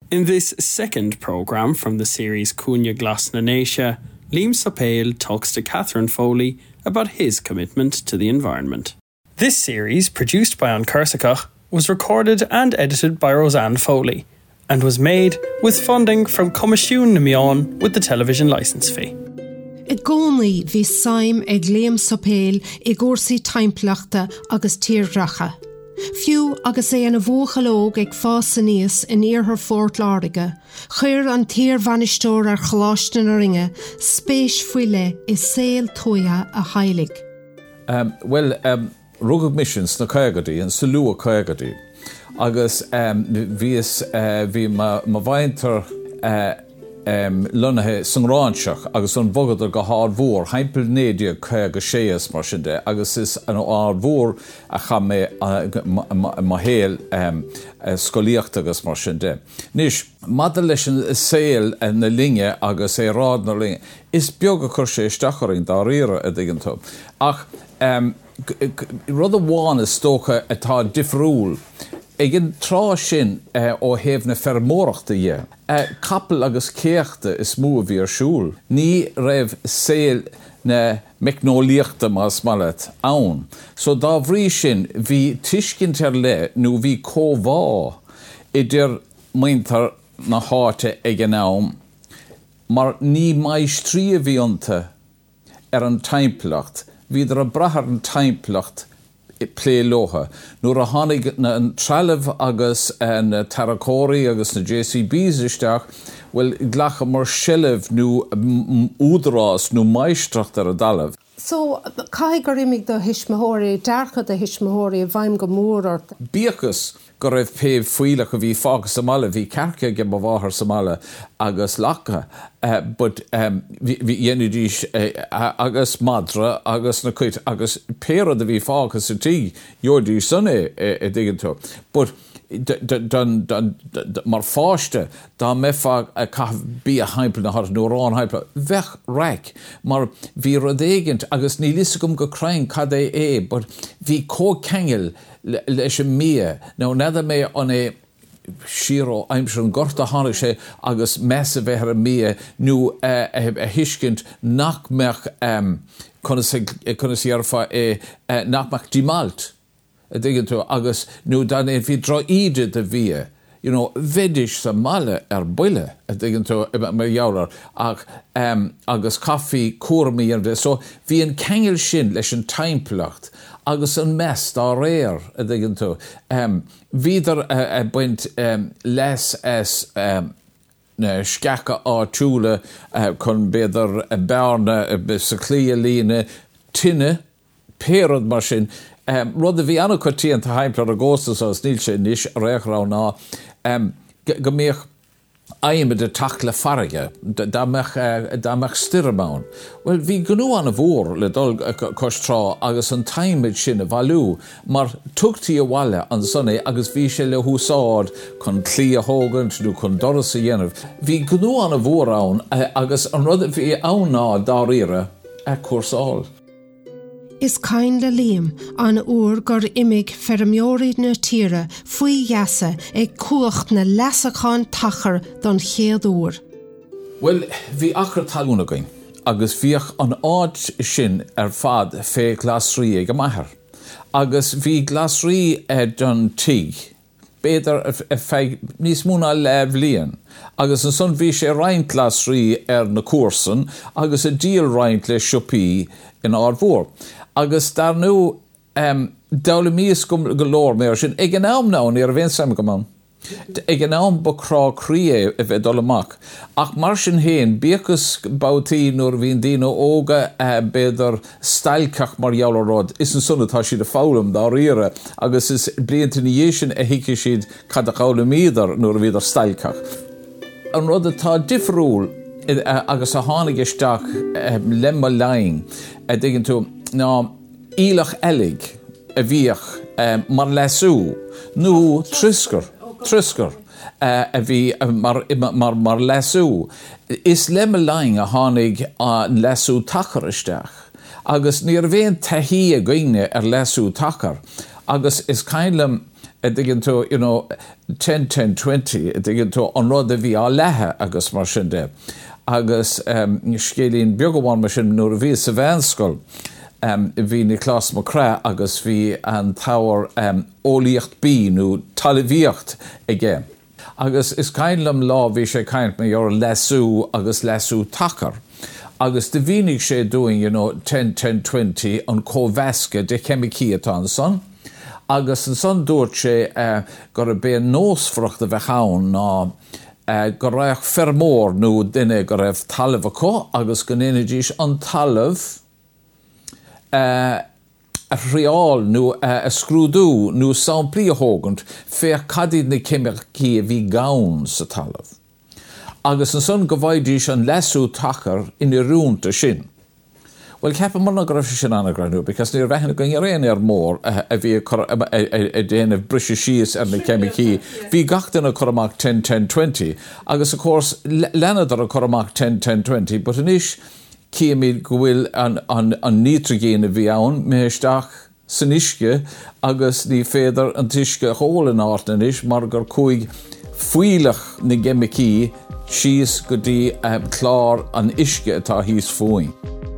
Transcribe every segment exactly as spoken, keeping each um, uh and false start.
In this second programme from the series Cúne Glas na Néise, Liam Sopale talks to Catherine Foley about his commitment to the environment. This series, produced by An Cursachach, was recorded and edited by Roseanne Foley and was made with funding from Comisiún na Meán with the television licence fee. I gcónaí bhí Saim ag Liam Sopale i gcúrsaí timplachta agus tírdhreacha. Fiú agus é an bhóchalóg ag fása níos in iarthar Fort Láirge, chuir an tír bhainisteoir ar chláiste na ringe, spéis fuile is saoil tóia a heilig. Um, well, um, rugad missions na Caegadí, an Salua Caegadí, agus um, bhís uh, bhí ma, ma bhaintar uh, um, lunathe sangránseach agus an bhogad go hár mhór, heimpel nédia Caega séas mar sin de, agus is an ár mhór a cha mé ma héal um, scoíocht agus mar sin de. Nis, mada leis an saoil na linge agus é rád na linge, is beag a chur sé isteacharing dá riire a ddigan tú. Ach, um, rud amháin is tócha atá difriúil ag an trá sin uh, ó héamh na fermórachta dhé. Uh, Capel agus céachta is mú a bhí ar siúil. Ní raibh saoil na micnóíochta más mallet ann. So dá bhrí sin bhí tuiscint ar le nó bhí cóbhá idir maintar na háte ag an am, mar ní maistrí a bhí ionta ar an timplacht. Bhí ar a brathar an timplacht plé lótha. Nuair a tháinig na an trealamh agus an taracóí agus na J C Bs isteach, well, ghlacha mar seileamh nó údarás nó maistracht ar a dalamh. So, cai gur imig do hismóirí, dearcha do hismóirí, bhaim go mór ort? Bíachas go raibh péh fuileach a bhí fágus Somála, bhí cerce ge ba bháthar Somála agus lacha, uh, but um, bhí dhéanú díos uh, agus madra agus na cuit agus péad a bhí fágus a tí, dúirdí sunna i ddigan tú. But dan mar fáiste dá mefa a cah bí a heimpel na hart nórán heimpel vech rek mar vi rodégent agus ní lisgum go crain cad é é but vi có kengel leis mie no nether me on é Shiro aimsron gorta hánig sé agus messe bheither a mie nu a hiskent nachmech um, kunna sé arfa é nachmech dimalt. Digan tú agus nó dan é bhí dro ide de bhí, you know, vedis sa mala ar buile, digan tú mar jaurar, ag, um, agus kaffi cuarmi ar de, so bhí an kengel sin leis an timplacht, agus an mes dá réir, digan tú. Um, Bhídar a, a buint um, les as um, na scaca á túla uh, chun beidir a bearna uh, sa clia lína tinne, pérad mar sin, Um, Rud a bhí anna chutíí an heimpla a ggóstas as níl sé níos réichrá ná um, go méoch aimime de tach le farige, da meach stirramán. Well, bhí gnú an a bhór le dul costrá agus an taimid sin a bhalú, mar tugtaí a bhaile an sunna agus bhí sé le húsáid chun clí a hógant nó chun doras a dhéanamh. Bhí gnú an a bhór ann agus an rud a bhí ann ná dá riire a cuasáil. Is cain le Liam an úr gur imig fermiórid na tíre faoi gheasa ag cuacht na lesachán tachar don chéad úr. Well, bhí achar talúna goin, agus bhíoch an áid sin ar fad fé glasrí ag a maithar. Agus bhí glasrí don tí, béidir a feig níos múna leh líon. Agus an son bhí sé roinnt glasrí ar na cuasan, agus a díal roinnt le siopí in ár mhór. Agus dar nu um, daula míos go golóir mé sin ag an am ná ní ar a bhéon sam go man. Ag an am ba crá crí a bheith dul amach. Ach mar sin héin bíachas bátaí nuair bhíon daoine óga uh, beidir stailceach mar jaolaród is an sunnatá siad a fálam dá riire agus is blianta ní dhé sin a hiice siad cad a chála míadar nuair a bhíidir stailceach. An rud atá difriúil uh, agus a tháinig isteach uh, lemma laing a ddigan tú ná ílach elig a bhíoch um, mar lesú nó triscar triscar uh, a bhí uh, mar, mar, mar lesú is lemma laing a tháinig an lesú tachar isteach agus níor bhéon taithí a gcuine ar lesú tachar agus is cailem Diggin to, you know, ten ten twenty, diggin to an rud a bhí á lethe agus mar sin de. Agus um, scélín beagháin mar sin nuair a bhí sa bheinscoil. Um, bhí na clás mo crá agus bhí an táir um, ólíocht bí nó talíocht ige. Agus is cainlam lá bhí sé caint me ar lesú agus lesú takar. Agus de bhínig sé doing, you know, ten ten twenty an cóhheasca de chemicí atá an son. Agus an son dúirt sé uh, gur a bé nósfrocht a bheitchaun ná uh, gur raibh fermór nó duine gur raibh talamh acu agus go néanadís an talamh Uh, a reál nó uh, a scrúdú nó samplí a hógant fé cadid na cemicí a bhí gán sa talamh. Agus an son go bhaidís an lesú takar in i rúnta sin. Well, cepa mar na graf sin anna granú, because níor bheithna go réon ar mór a bhí a déanamh brise síos ar na cemicí. Bhí gachtain a choramach ten ten twenty, agus of course lenadar a choramach ten ten twenty, but inis Cíamid go bhfuil an, an, an nitrogéin a bhí ann méisteach san isce agus ní féidir an tuisce chóil an áireann is mar gur chuig fuileach na gemicí síos go dtí um, clár an isce atá híos fuin.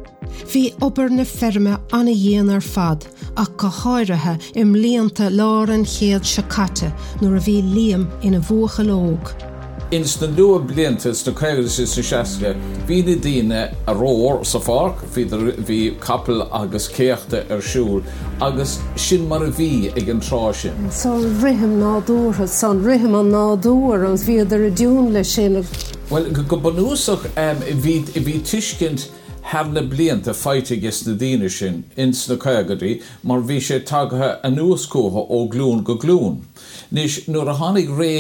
Bhí obair na ferme anna dhéana ar fad ach go háirithe im líonta lár an chéad sicate nuair a bhí líam ina bhuachalóg. Ins na nua bliantas na cairis is sa seasca, bhí na daoine a róir sa farc, bhí capal agus céachta ar siúl, agus sin mar a bhí ag an trá sin. Son rithim nádúra, son rithim an nádúra, agus bhí ar a dún le sin. Well, go banúsach um, bhí tuiscint har na blianta feite gus na daoine sin ins na caigadaí, mar bhí sé tagatha a nuascótha ó glún go glún. Nis nuair a tháinig ré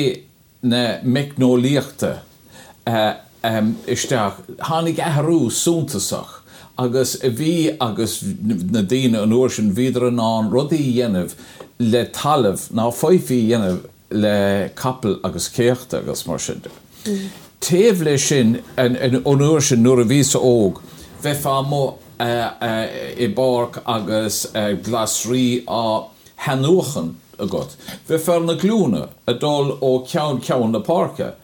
na mecnolíochta uh, um, isteach, tháinig athrú súntasach, agus a bhí agus na daoine an uair sin bhíidir an án rudaí dhéanamh le talamh ná foifií dhéanamh le capal agus céachta agus mar sin. Mm. Taobh le sin an uair sin nuair a bhí sa óg, bheith fá mo uh, uh, i barc agus uh, glasrí á hanúchan a god. Bheith fear na glúna a dul ó ceann ceann na parca.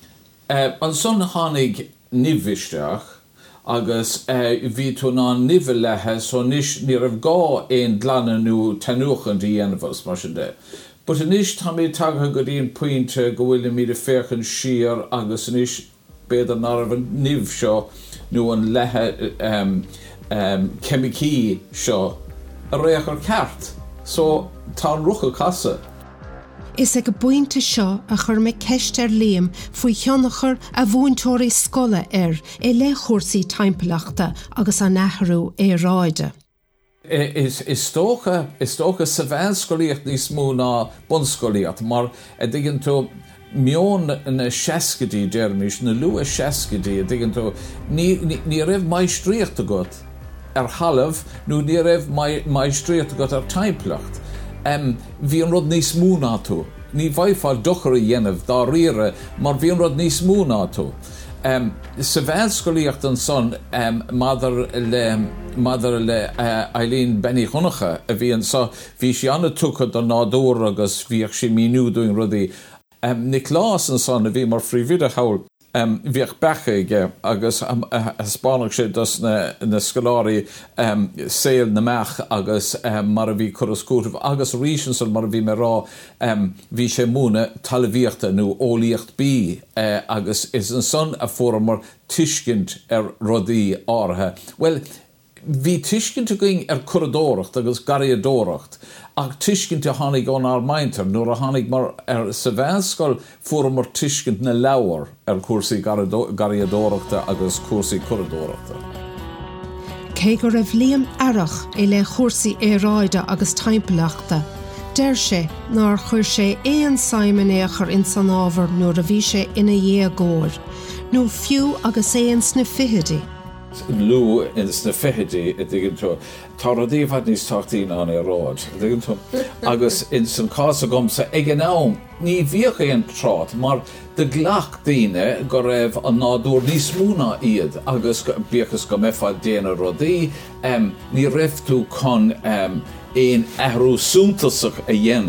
Uh, an son tháinig nimhisteach agus uh, bhí tú ná nimhe lethe so nis ní raibh gá éon dlana nó tanúchan dí dhéanamhas mar sin de. But inis tá mé tagatha go dtíon pointe go bhfuil míad a féchan siar agus inis beidir ná raibh an nimh seo nó an lethe um, um, chemicí seo a réach ar ceart. So tá an rucha casa. Is ag go buinte seo a chur me ceist ar léam faoi cheannachar a bhúintóirí scola ar é le chóirsaí timpeallachta agus an nathrú é ráide. Is, is tócha is tócha sa bheinscoilíocht níos mó ná bunscoilíocht, mar a dtuigeann tú mion na seascadí dearmis, na lua seascadí a dtuigeann tú ní, ní, ní raibh maistríocht agat ar halamh nó ní raibh maistríocht agat ar timpeallacht. Um, bhí an rud níos mú ná tú. Ní bhaidfáil dochar a dhéanamh dá riire, mar bhí an rud níos mú ná tú. Um, sa bheinscoilíocht an son um, madar le madar le uh, Eileen Benny Chonacha a bhí an sa bhí sé anna tucha don nádúr agus bhíoh sé míniú doing rudaí. Um, Nic Lás an son a bhí mar fríomhide hawl um, bhíoh becha ige agus um, uh, spánach sé dus na, na scoláirí um, saoil na meach agus um, mar a bhí chorascútah agus ríisiansal mar a bhí me rá um, bhí sé múna talmhaíochta nó ólíocht bí uh, agus is an son a fóra mar tuiscint ar rudaí áirithe. Well, bhí tuiscint a going ar curadóracht agus gariadóracht ach tuiscint a tháinig an ar maintar nuair a tháinig mar ar sa bheinscoil fóra mar tuiscint na leabhar ar cuasaí gariadóireachta agus cuasaí curadóireachta. Cé go raibh líam airach é le chóirsaí éráide agus timpeallachta. Deir sé nar chuir sé éon Simon éachar in san ábhar nuair a bhí sé ina dhé-agóir, nó fiú agus éon sna fichidí. Lú ins na fehidí a dtuigeann tú tá rudaí bhad níos táchtaín an é ráid dtuigeann tú agus in san casa gomsa ag an am ní bhíoch éon trát mar de ghlach daoine go raibh an nádúr níos múna iad agus bíochas go meáil déana rudaí um, ní raibh tú chun um, éon athrú súntasach a dhéanamh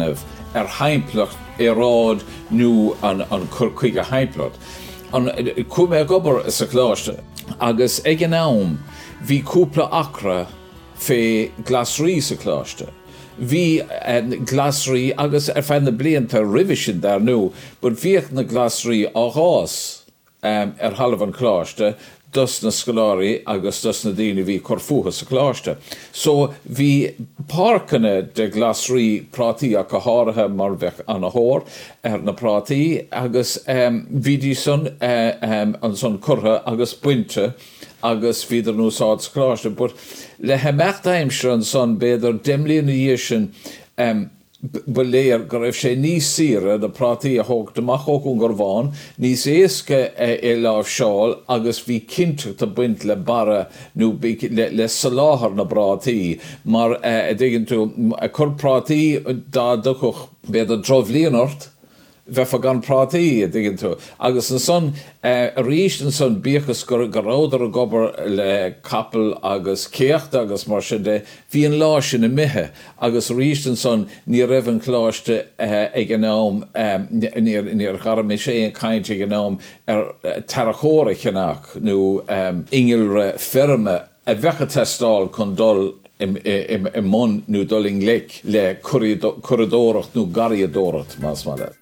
ar haimplacht I rád nó an, an chuige haimplacht. An cum é gobar is a chláiste, agus ag an nám, hí cúpla acra fé glasrí sa chláiste. Bhí um, glasrí agus ar fein na blianta rivisin dar nó, bud bhíoch na glasrí á gás um, ar halamh an chláiste, dus na scolári agus dus na daoine bhí corfucha sa chláiste. So bhí páirceanna de glasrí prátaí a go háirithe mar bheith an hór ar na prátaí agus um, bhí dí son uh, um, an son curtha agus buinte agus bhíidir nó sáid sa chláiste. But le hemecht aimsre an son beidir demlíonna dhé sin um, beléir go raibh sé níos sire de prátaí a thug deach ó gon gur bháin, níos éasca é láimh seáil agus bhí cinnteach a buint le bara nó le, le saláthar na prátaí, mar uh, d'iggin tú a chur prátaí dá duchuch beidir dromhlíonart bheith gan prátaí d'iggin tú. Agus an son uh, a ríist an son bíchas gur goráidir a gobar le capel agus céacht agus mar sin de bhí an lá sin na mithe agus ríist an son ní raibh an chláiste uh, ag an nám um, níor gar mé sé an caint ag an nám ar uh, tarachóra chenach nó um, ingilre ferme a bhecha testáil chun dul im, im, im mon nó dul ingleic le corridóracht nó gariadóracht más mala.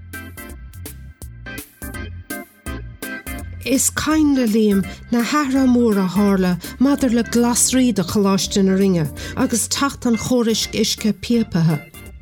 Is cain le Liam na hara mór a hála madidir le glasrí de choláiste na ringe agus tacht an chórisc isce piapathe.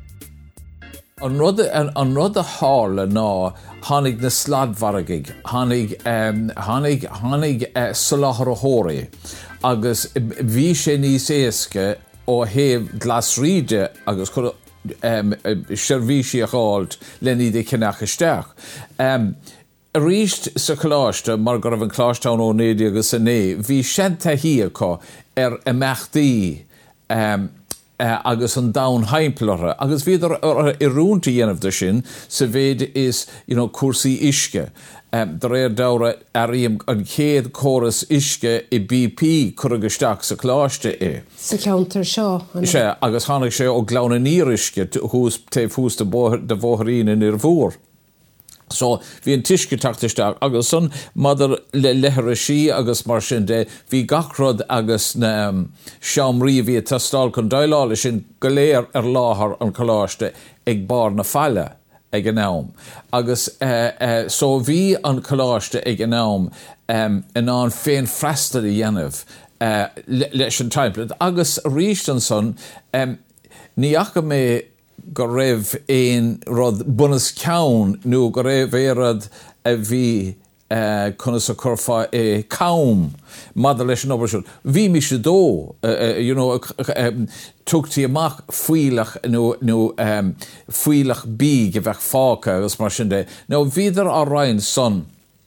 An rud an, an rud a hála ná hánig na sladvaragig, hánig um, hánig hánig uh, saláthar a hóraí agus bhí sé níos éasca ó héh glasríide agus chur um, seirbhísí a cháilt le ní de cinach isteach. Um, A ríist sa chláiste mar go raibh an chláisteán ó néadi agus a né, bhí sianta híacha ar a meachtaí um, uh, agus an dam haimplare, agus bhíidir i rúnta dhéanamh de sin sa bhéad is you know, cuasaí isce. Um, Dar éir dára aríam an chéad choras isce I B P chuigisteach sa chláiste é. Sa ceantar seo. Se agus tháinig sé ó glána nírisce hús taobh hús de bmhóthaín in ar bhór. So bhí an tuisce tachtasteach agus son madidir le lethra sí agus mar sin de bhí gachrod agus na um, seamrí bhí tastáil chun daileála sin go léir ar láthair an choláiste ag bar na falla ag an nám. Agus uh, uh, so bhí an choláiste ag an nám um, in an féin freistal I dhéanamh uh, leis an timppla. Agus ríist an son um, ní acha mé go raibh éon rud bunas ceann nó go raibh éad a bhí uh, chuna sa curfa é caum madidir leis an obair. Bhí mi sé dó uh, you know, um, tugtaí amach fuileach nó no, um, fuileach bíg a bheith fáca agus mar sin de. Nó bhíidir á rainn son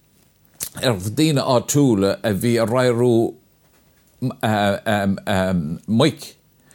ar bhdíine á túla a bhí a rairú uh, um, um, muic.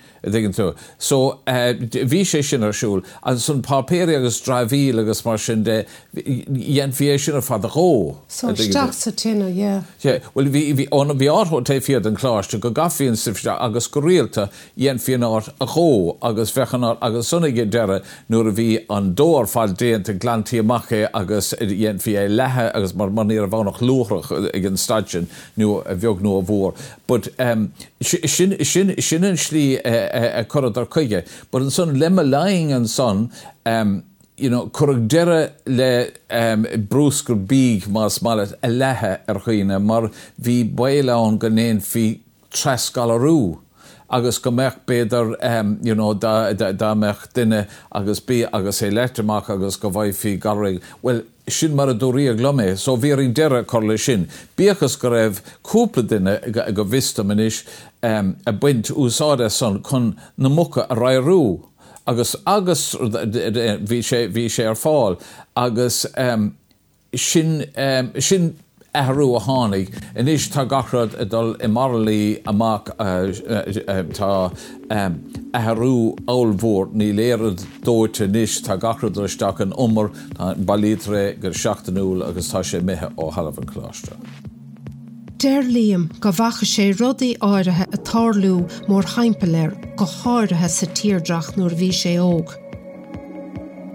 So bhí sé sin ar siúil an son pápéir agus dráhíl agus mar sin de dhéan bhí sin ar fad a ró. So steach sa tinne, yeah. Yeah, well bhí óna bhí áthó ta fiad an chláiste go gafíonn sifte agus go rialta dhéan fion áit a ró agus fechan agus sunnaige deire nuair a bhí an dóir fáil déanta glantaí amachché agus dhéan bhí é lethe agus mar maníar a bhánach lúthrach ag an stadsin nó a bheog nó a bhór. But um, sin sin sin an slí a corridor chuige, but an son lemma lying an son um, you know, corrig dere le um, brúsgur bíg más mallet a lethe ar chuine mar bhí bailán go néon bhí trescalarú agus go meach beidir um, you know, da, da, da meach duine agus bí agus é leitteach agus go bhaid fí garrig. Well, sin mar a dúí a glomé, so bhí ring deire chu le sin. Bíchas go raibh cúpla duine go bhista manis um, a buint úsáide son chun na mucha a rairú agus agus bhí sé bhí sé ar fáil agus um, sin um, sin ahrú a tháinig inis tá gachrad a dul I marlaí amach uh, uh, uh, tá um, ahrú áilmhór ní léirad dóite níos tá gachrad isteach an umar tá bailítre gur seachtanúil agus tá sé mithe ó halamh an chláiste. Deir Liam go bhacha sé rudaí áirithe a tarlú mór haimpeléir go háirithe sa tíordrach nuair bhí sé óg.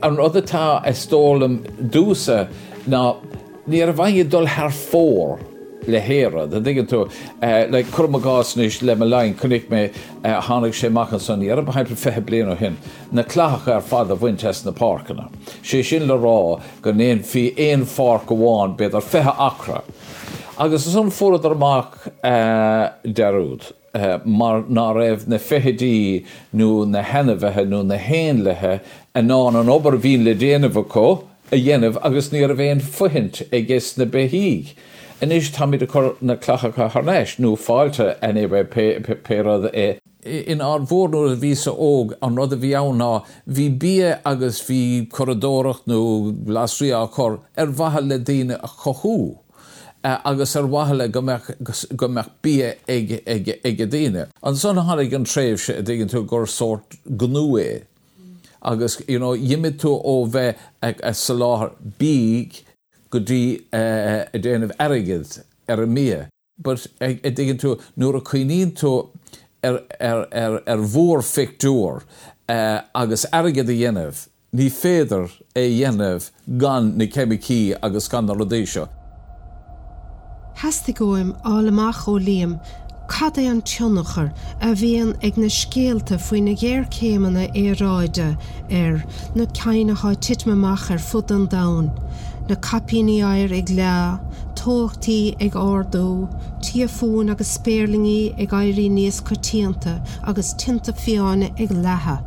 an rud atá estólam dúsa ná ní ar bhaine dul thar fór le héra, da digan tú, le curmagásnis le me lein cynnig me hánig sé machan son ní ar bhain pre fehe blian o hin, na clach ar fad a bhaintes na parkana. Sé sin le rá gan éon fi éon far go bháin bed ar fehe acra. Agus is an fórad ar mach uh, derúd, uh, mar ná raibh na fehedí nó na hennevethe nó na hénlethe a ná an ober bhín le déanamh có a dhéanamh agus ní ar bhéon fuhint ag gis na behíg. En is tá mí na clachacha harnéis nó fáilte en é pérad é. In ar bhórnú a ví sa óg an rud a bhí anná, hí bia agus hí corridórach nó lasrí a chor ar bhathe le daine a chothú. Uh, agus ar wahala gomach bia ag ag daine. An son hánig an tréimh se a dtígann tú gur sort gnú é. Agus, you know, yimid tú ó bheith ag a saláthar bíg go dtí uh, a déanamh airgid ar a mia. But ag a dtígann tú nuair a chuoiníonn tú ar ar ar ar mhór fictúr uh, agus airgid a dhéanamh, ní féidir é dhéanamh gan na cemicí agus gan na rodéisio. Hasta goim álamach ó líam, cad é an tionachar a bhíon ag na scéalta faoin na ggéir céimeanna éráide ar na cainetha titmamach ar fud an domhan, na capíní air ag le, tóchtaí ag ardó, tíafún agus spéirlingaí ag éirí níos cotíanta agus tinta fiáine ag lethe.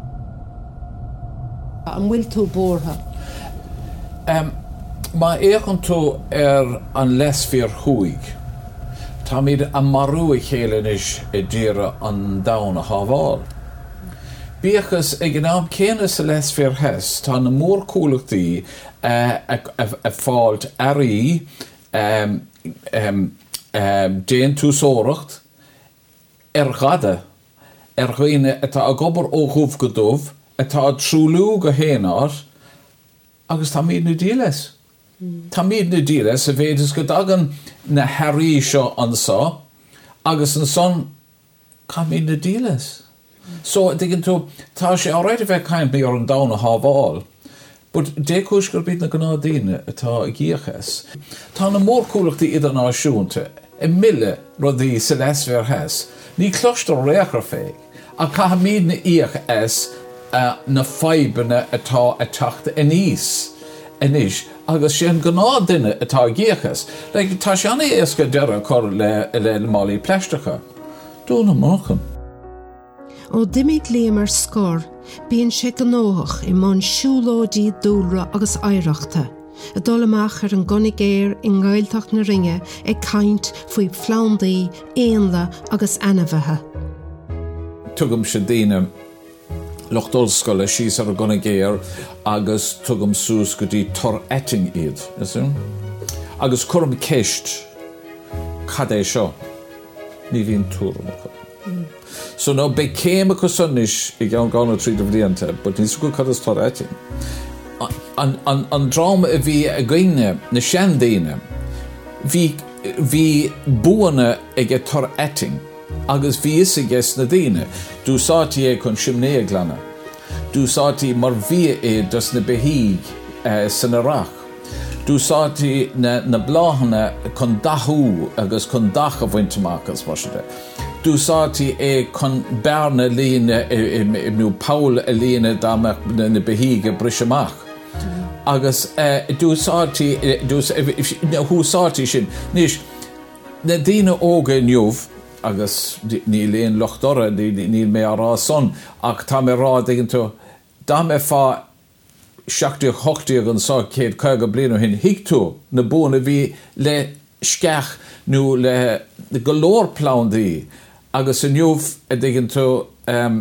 An bhfuil tú bórtha? Um, Ma échan tú ar an lesfíor chuig. Tá míad an marú i chéilean is i ddíra an dawn a hábháil. Bíachas ag an am céine sa lesfíor hes, tá na mór cúlachtaí uh, a, a, a fáilt arí um, um, um, déan tú sóracht ar gada, ar chuoine atá a gobar ó chúf go dubh, atá trúlú go héanaar, agus tá míad na díles. Tá míad na díles a bhéidir go dagan na harí seo ansá, agus an son cá míad na díles. So, diggin tú, tá sé áráid a bheith caint mé ar an dawn a hábháil, but décúis gur bíad na gná daine atá i gíochas. Tá na mór cúlachtaí idirnáisiúnta, i mille rudaí sa lesfíor hes, ní clostar réachar féig, a cá míad na íoch es uh, na faibanna atá a teachta a níos. Inis, agus sé an gná duine atá gíochas. Like, tá sé anna éasca deire chur le, le málaí pleisteacha. Dúna máchan. Ó dimig léam ar scór, bíonn sé gnóthach i mbun siúlóidí dúlra agus éireachta. A dul amach ar an gcunig éir i ngáilteach na ringe ag caint faoi phláindaí, éanla agus anamhathe. Tugam sé daine Lochtolscoile síos ar a gona géir agus tugam sús go dtí tor etting iad, isú? Agus chum ceist cad é seo, ní bhíon túram acu. Mm. So nó be céim acu sunnis i gceann gána tríd a bhríanta, but níos go cad is tor etting. An, an, an dráma a bhí a gcuine na seandaine, bhí, bhí buana ag a tor etting, agus bhí is a ges na daine. Dúsátí é chun simné a glanna. Dúsátí mar bhí é dus na behíg uh, san Iraq. Dúsátí na, na bláhanna chun dathú agus chun dach a bhainteachchas waside. Dúsátí é chun bearna líne nó Paul a líne dámach na, na behíg a briseach. Agus uh, dúsátí húsátí sin níos na daine óga nniuh agus ní léon lochtdora ní mé ará son ach tá mé rá diggin tú dá mé fá seachtaí hochtaí an sá céad coga blianú hin hiic tú na búna bhí le sceach nó le golóir plándaí agus in nniuh a diggin tú um,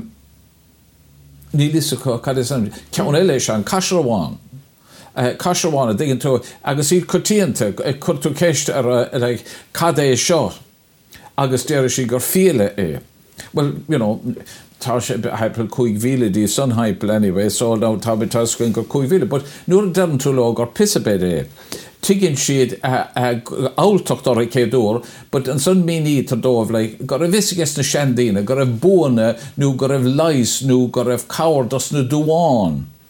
ní lísa cad is an ceann eile se an Caisreamháin. Uh, Caisreamháin a diggin tú agus iad cotíanta chur tú ceist ar a like, cad é seo. Agus déir sí gur fiale é. Well, you know, tá sé heipil cúig víle dí sun heipil anyway, so now tá be tá scuin gur cúig víle, but nuair dean tú le gur pisabed é. Tuiginn siad áiltocht ar a céadúr, but an sun míní tar dómh le gur a bhís ges na seandaine, gur a búna nó gur a lais nó gur a cáir dos na dúháin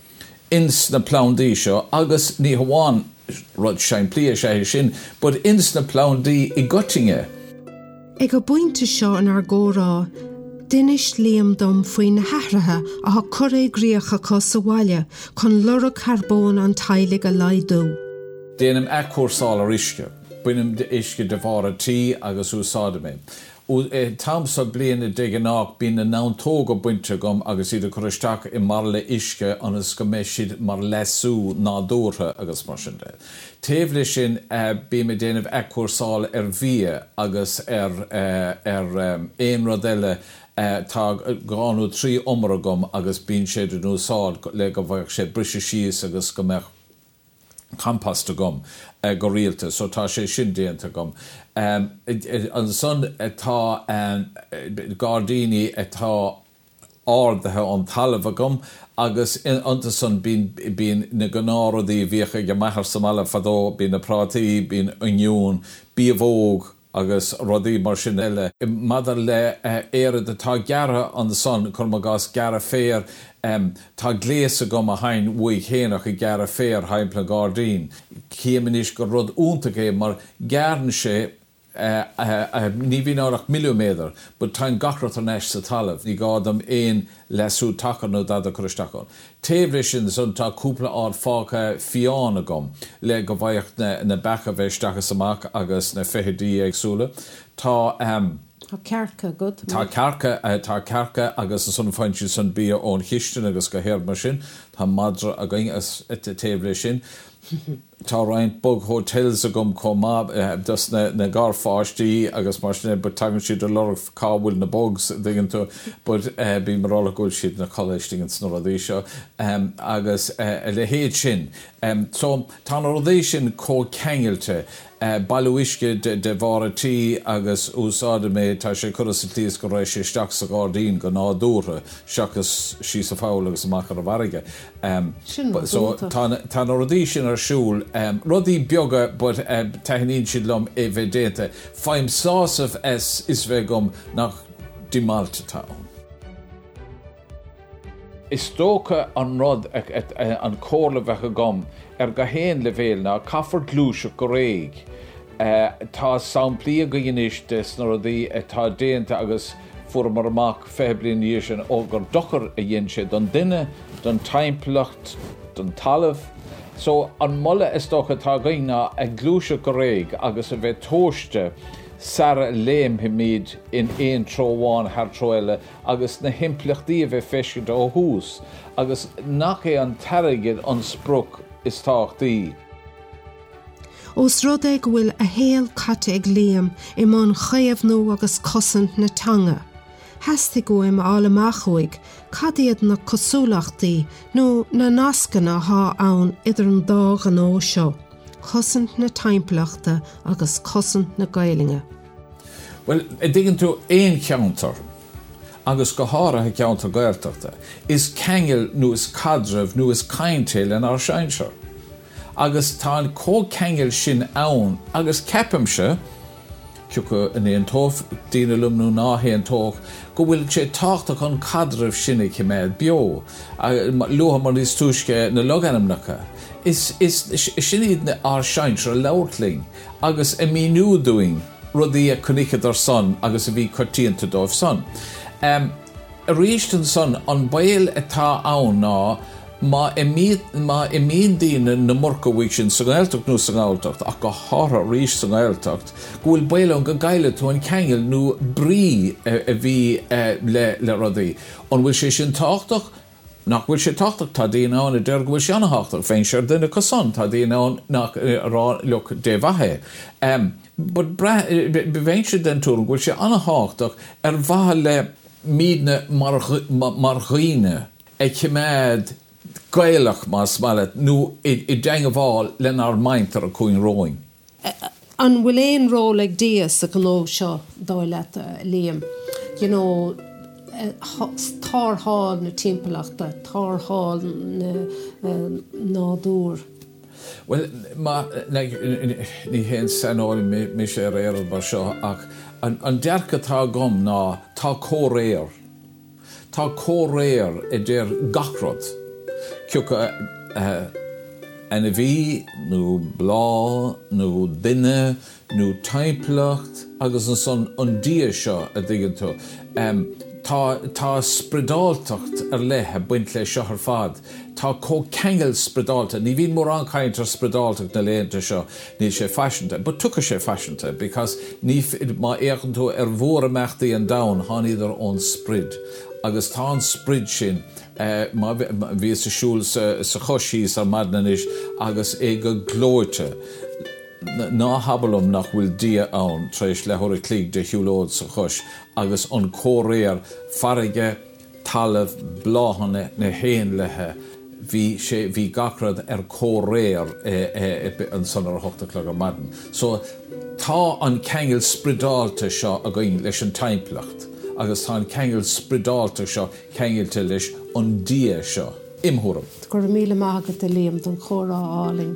ins na plándí seo agus ní hamháin rud sein plia sé sin, but ins na plándí i Göttinge. Ag go buinte seo an ar górá, Dinis Liam dom faoin na hethrathe a ha curé gríocha cos sa bhaile chun lura carbón an tailig a laidú. Déanam ecúrsáil ar isce, buinem de isce de bhar tí agus úsáda mé. U e, tamsa bliana deganach bín na námtóga buinte gom agus iad choristeach i mar le isce anas go mé siad mar lesú nádúrtha agus mar sin de. Téimhle sin uh, bí me déanamh ecúrsáil ar bhí agus ar, uh, ar um, éon rodile Uh, tá gánú trí omra gom agus bín sé den úsáid le go bhaich sé brise síos agus go meach campasta gom uh, go rialta, so tá sé sin déanta gom. Um, an son tá um, Gardini atá ádathe an talamh gom agus anta son bín na gnáradí bhíocha go methar samala fadó bín na prátaí bín uniún bí bhóg agus rodí mar sin eile. Madar le uh, éire de tá gearra an son chun má gas gearra fér um, tá gléasa gom a hain bhui chénach i gearra fér haimpla Gardín. Céiminis go rud úntagé mar gearn sé uh, uh, uh, ní bhí nárach milliméadar, but tá gachrat an eis sa talamh, ní gádam éon lesú tacan nó dada choristeachán. Téimhle sin son tá cúpla ád fácha fiána gom le go bhaocht na, na becha bheitsteachas amach agus na fehidí agsúla. Tá um, Tá cearca good. Tá cearca uh, tá cearca agus son fáintin son bí ón chiisten agus go héir mar sin, tá madra a going as téimhle sin. Tá roiint bug hotels a gom comá uh, dus na, na gar fáistí agus mar sin but tagan siad a lot of cábhfuil na bugs diggin tú, but uh, bí marrála gúil siad na choléistingin snoradí seo um, agus uh, le héad sin. Um, so tá na rodí sin có cengailte uh, bailúisce de, de bharatí agus úsáda mé tá sé churas sa tíos go rééis sé steach sa Gardín go nádúra seachas sí sa fáil agus amach ar a bharige. Um, so tá na rodí sin ar siúl Um, Rodí bioga, but um, tahanín siad lom é bheith déanta. Fáim sásamh es is bheith gom nach dimalta táin. Is tóca an rod an cóla bheitcha gom ar go héin le bhéil ná caffar glúise go réig. Uh, tá samplí go ghinis de sna rodí tá déanta agus fuair mar amach feblion níos sin ó gur dochar a dhéon sé don duine, don taimplacht, don talamh. So an mulle is toch het agina a glúise go réig agus a bheith tóiste sara léim himid in éon tróháin haar troile agus na himplachtaí a bheith feisce ó hús agus nach é an tarigid an spruc is táchtaí. Os rud ag bhfuil a héal caite ag léam i món chaamh nó agus cosint na tanga. Hasta go im álamachúig, cadiad na cosúlachtaí nó na nascanna há ann idir an dág an ó seo, cosint na taimplachta agus cosint na gailinge. Well, I diggin tú éon ceantar agus go háirithe ceantar gairteachta is cengil nó is cadrah nó is caintéil in ar seinseir. Agus tá có cengil sin ann agus ceapimse Ciúcha in éon tóf díanalum nó náhéon tóch go bhfuil sé táchtach an cadrah sinna ciméid bio luha mar is túisce na loganamnacha. Is, is sinad na ar seinseir leirtling agus a míú doing rudí a conichad ar son agus a bhí cortíanta dóibh son. Um, a ríist an son an bail atá ann ná Ma i míon díine na morcahuiig sin sa gailteach nó sa gailteacht ach go hára ríis sa gailteacht go bhfuil bailón go gaile tú an ceangail nó brí a bhí le le rudaí. An bhfuil sé sin táchtach nach bhfuil sé táchtach tá daon ann a deir go bhfuil sé anthachtar féin seir duine cosan tá daon ann nach rá luch de bhathe. Um, but bhhéin sé den túr bhfuil sé anthachtar ar bhathe le míadna marghaoine ag ciméad gailach más smaile nó i, i deng bháil len ar maintar a cúin róing. An bhfuil éon ró le díos a go seo dóile líam. You know, tártháil na timpachta, tártháil na nádúr. Well, ma ní hén sanáil mi sé réir bar seo ach an, an dearcha tá gom ná tá córéir. Tá córéir i déir gachrod. Ciúcha uh, en a bhí nó blá nó duine nó teimplacht agus an son an dia seo a ddigan tú. Um, tá, tá spredáltacht ar lethe buint le seo ar fad. Tá có kengel spredálta. Ní bhín mór ancaint ar spredáltacht na léanta seo ní sé fashionta. But tucha sé fashionta because ní má éachan tú ar mhór amachtaí an dain há idir ón sprid. Agus tá an sprid sin Uh, má bhí sa siúil sa, sa chosí sa madnanis agus é go glóite ná habalum nach bhfuil dia ann treis le thuir clíg de hiúlóid sa chos agus an córéir farige talamh bláhanna na héin lethe hí sé hí gacrad ar córéir eh, eh, an san ar hochta clog a madan. So tá an kengel spredálte seo a gin leis an teimplacht agus tá an kengel spredálte seo kengelte leis an dia seo imhuram. Gur míle mágad a léam don chórá áling.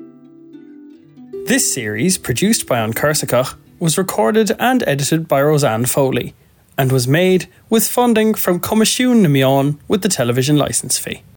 This series, produced by An Cursachach, was recorded and edited by Roseanne Foley and was made with funding from Comisiún na Meán with the television licence fee.